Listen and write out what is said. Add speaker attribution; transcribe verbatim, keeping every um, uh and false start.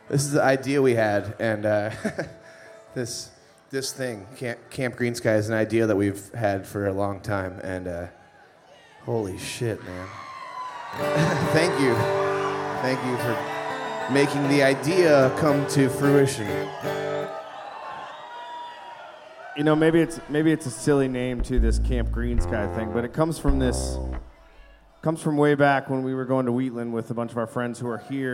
Speaker 1: this is the idea we had, and uh, this this thing, Camp, Camp Green Sky, is an idea that we've had for a long time, and uh, holy shit, man. Thank you. Thank you for making the idea come to fruition.
Speaker 2: You know, maybe it's maybe it's a silly name to this Camp Green Sky thing, but it comes from this comes from way back when we were going to Wheatland with a bunch of our friends who are here.